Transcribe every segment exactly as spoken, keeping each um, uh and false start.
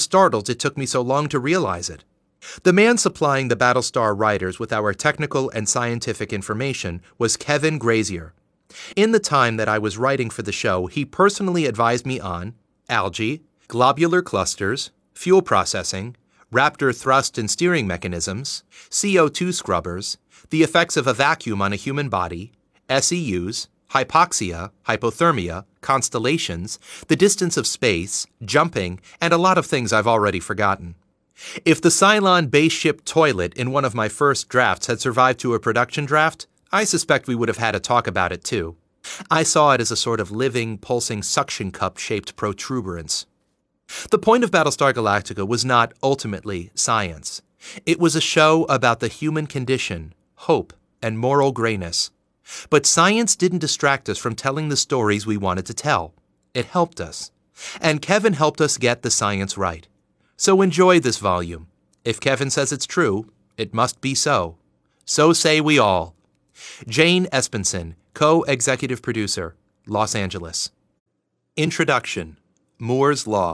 startled it took me so long to realize it. The man supplying the Battlestar writers with our technical and scientific information was Kevin Grazier. In the time that I was writing for the show, he personally advised me on algae, globular clusters, fuel processing, Raptor thrust and steering mechanisms, C O two scrubbers, the effects of a vacuum on a human body, S E Us, hypoxia, hypothermia, constellations, the distance of space, jumping, and a lot of things I've already forgotten. If the Cylon base ship toilet in one of my first drafts had survived to a production draft, I suspect we would have had a talk about it too. I saw it as a sort of living, pulsing suction cup-shaped protuberance. The point of Battlestar Galactica was not ultimately science. It was a show about the human condition, hope, and moral grayness. But science didn't distract us from telling the stories we wanted to tell. It helped us. And Kevin helped us get the science right. So enjoy this volume. If Kevin says it's true, it must be so. So say we all. Jane Espenson, co-executive producer, Los Angeles. Introduction. Moore's Law.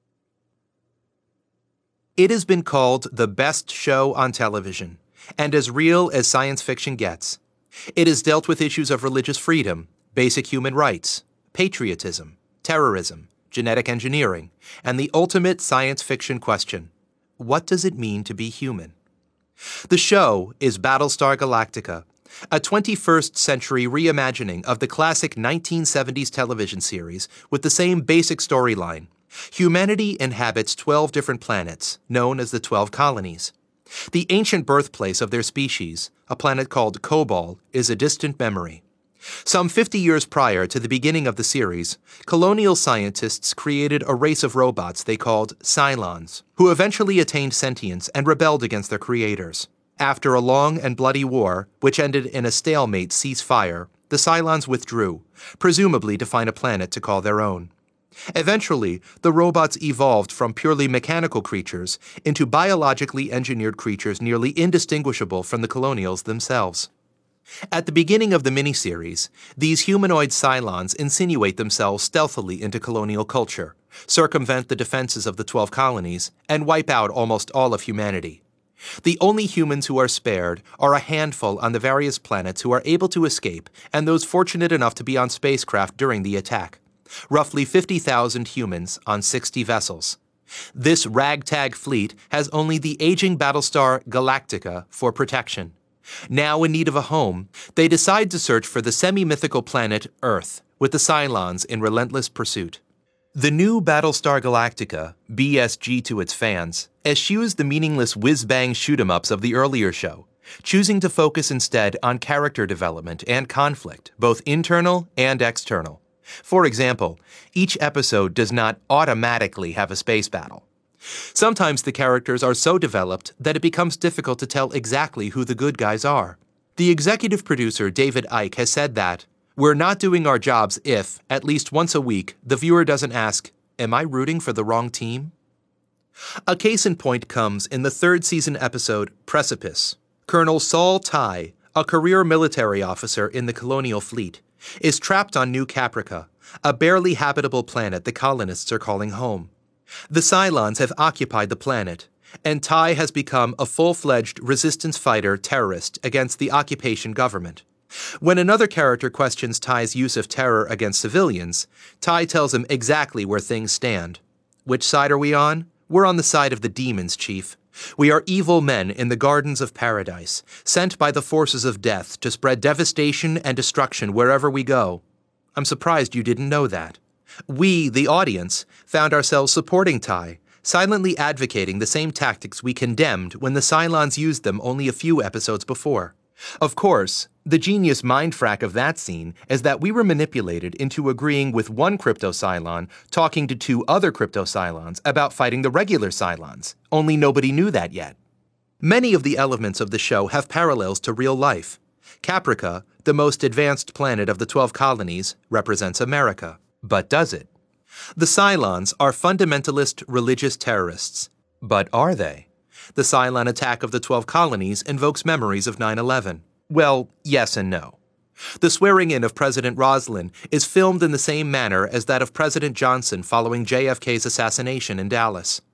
It has been called the best show on television, and as real as science fiction gets. It has dealt with issues of religious freedom, basic human rights, patriotism, terrorism, genetic engineering, and the ultimate science fiction question: what does it mean to be human? The show is Battlestar Galactica, a twenty-first century reimagining of the classic nineteen seventies television series with the same basic storyline. Humanity inhabits twelve different planets, known as the Twelve Colonies. The ancient birthplace of their species, a planet called Kobol, is a distant memory. Some fifty years prior to the beginning of the series, colonial scientists created a race of robots they called Cylons, who eventually attained sentience and rebelled against their creators. After a long and bloody war, which ended in a stalemate ceasefire, the Cylons withdrew, presumably to find a planet to call their own. Eventually, the robots evolved from purely mechanical creatures into biologically engineered creatures nearly indistinguishable from the colonials themselves. At the beginning of the miniseries, these humanoid Cylons insinuate themselves stealthily into colonial culture, circumvent the defenses of the Twelve Colonies, and wipe out almost all of humanity. The only humans who are spared are a handful on the various planets who are able to escape, and those fortunate enough to be on spacecraft during the attack. Roughly fifty thousand humans on sixty vessels. This ragtag fleet has only the aging Battlestar Galactica for protection. Now in need of a home, they decide to search for the semi-mythical planet Earth, with the Cylons in relentless pursuit. The new Battlestar Galactica, B S G to its fans, eschews the meaningless whiz-bang shoot-em-ups of the earlier show, choosing to focus instead on character development and conflict, both internal and external. For example, each episode does not automatically have a space battle. Sometimes the characters are so developed that it becomes difficult to tell exactly who the good guys are. The executive producer, David Icke, has said that, "We're not doing our jobs if, at least once a week, the viewer doesn't ask, 'Am I rooting for the wrong team?'" A case in point comes in the third season episode, Precipice. Colonel Saul Tigh, a career military officer in the colonial fleet, is trapped on New Caprica, a barely habitable planet the colonists are calling home. The Cylons have occupied the planet, and Tigh has become a full-fledged resistance fighter terrorist against the occupation government. When another character questions Tigh's use of terror against civilians, Tigh tells him exactly where things stand. "Which side are we on? We're on the side of the demons, Chief. We are evil men in the gardens of paradise, sent by the forces of death to spread devastation and destruction wherever we go." I'm surprised you didn't know that. We, the audience, found ourselves supporting Tigh, silently advocating the same tactics we condemned when the Cylons used them only a few episodes before. Of course, the genius mindfrack of that scene is that we were manipulated into agreeing with one Crypto-Cylon talking to two other Crypto-Cylons about fighting the regular Cylons, only nobody knew that yet. Many of the elements of the show have parallels to real life. Caprica, the most advanced planet of the Twelve Colonies, represents America. But does it? The Cylons are fundamentalist religious terrorists. But are they? The Cylon attack of the Twelve Colonies invokes memories of nine eleven. Well, yes and no. The swearing-in of President Roslin is filmed in the same manner as that of President Johnson following J F K's assassination in Dallas.